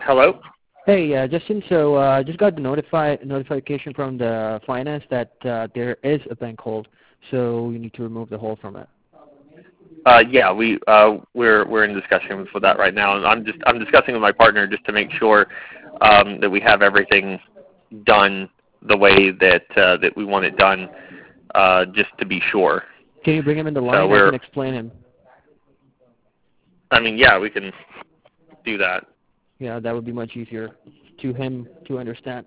Hello? Hey, Justin. So I just got the notification from the finance that there is a bank hold, so you need to remove the hold from it. Yeah, we're in discussions with that right now, and I'm discussing with my partner just to make sure that we have everything done the way that we want it done, just to be sure. Can you bring him in the line? I can explain him. I mean, yeah, we can do that. Yeah, that would be much easier to him to understand.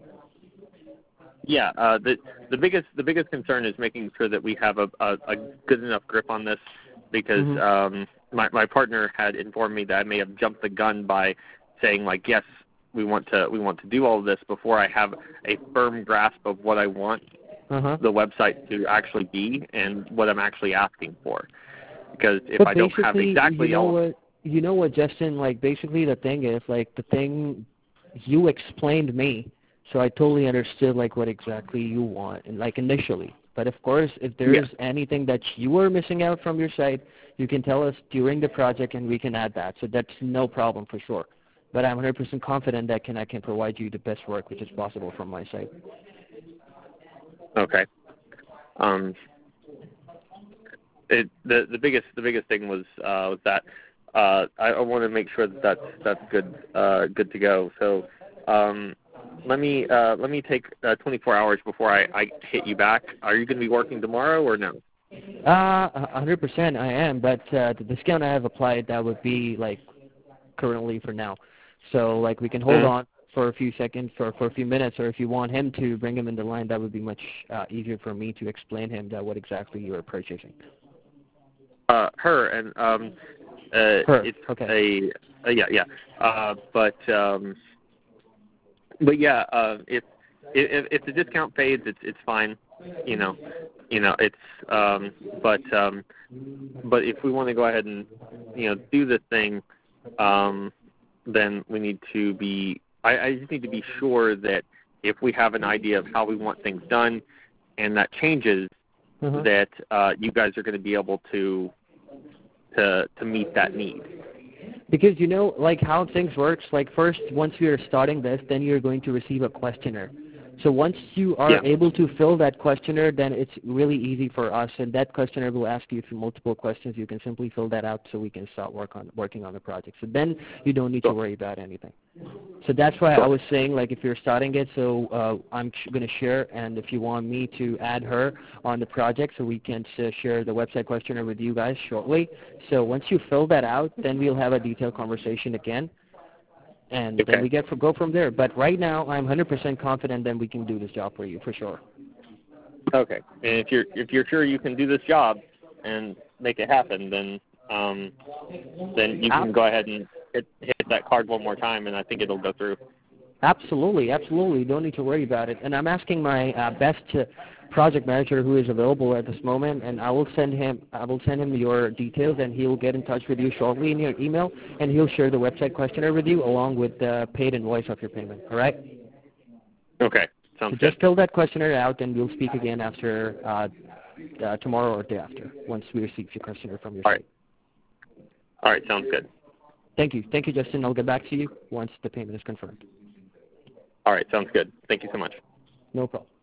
Yeah, the biggest concern is making sure that we have a good enough grip on this, because my partner had informed me that I may have jumped the gun by saying, like, yes, we want to do all of this before I have a firm grasp of what I want the website to actually be and what I'm actually asking for. Because if I don't have exactly you know what, Justin, like, basically the thing is, like, the thing you explained me, so I totally understood, like, what exactly you want, and, like, initially. But, of course, if there is anything that you are missing out from your site, you can tell us during the project, and we can add that. So that's no problem for sure. But I'm 100% confident that I can provide you the best work which is possible from my site. Okay. The biggest thing was that I want to make sure that that's good to go. So let me take 24 hours before I hit you back. Are you going to be working tomorrow or no? 100% I am, but the discount I have applied, that would be, like, currently for now. So, like, we can hold on for a few seconds, for a few minutes, or if you want him to bring him in the line, that would be much easier for me to explain him that what exactly you are purchasing. Her and her. it's okay. yeah. But yeah, if the discount fades, it's fine. You know, it's but if we want to go ahead and do this thing, then we need to be. I just need to be sure that if we have an idea of how we want things done, and that changes, that you guys are going to be able to meet that need. Because, like, how things works, like, first, once we are starting this, then you're going to receive a questionnaire. So once you are able to fill that questionnaire, then it's really easy for us, and that questionnaire will ask you through multiple questions. You can simply fill that out so we can start working on the project. So then you don't need to worry about anything. So that's why I was saying, like, if you're starting it, so I'm going to share, and if you want me to add her on the project so we can share the website questionnaire with you guys shortly. So once you fill that out, then we'll have a detailed conversation again. And then we go from there. But right now, I'm 100% confident that we can do this job for you, for sure. Okay. And if you're sure you can do this job and make it happen, then you can go ahead and hit that card one more time, and I think it'll go through. Absolutely, absolutely. Don't need to worry about it. And I'm asking my best project manager who is available at this moment, and I will send him your details, and he'll get in touch with you shortly in your email, and he'll share the website questionnaire with you along with the paid invoice of your payment. All right? Okay. Sounds good. Just fill that questionnaire out, and we'll speak again after tomorrow or day after, once we receive your questionnaire from your site. All right. Sounds good. Thank you, Justin. I'll get back to you once the payment is confirmed. All right. Sounds good. Thank you so much. No problem.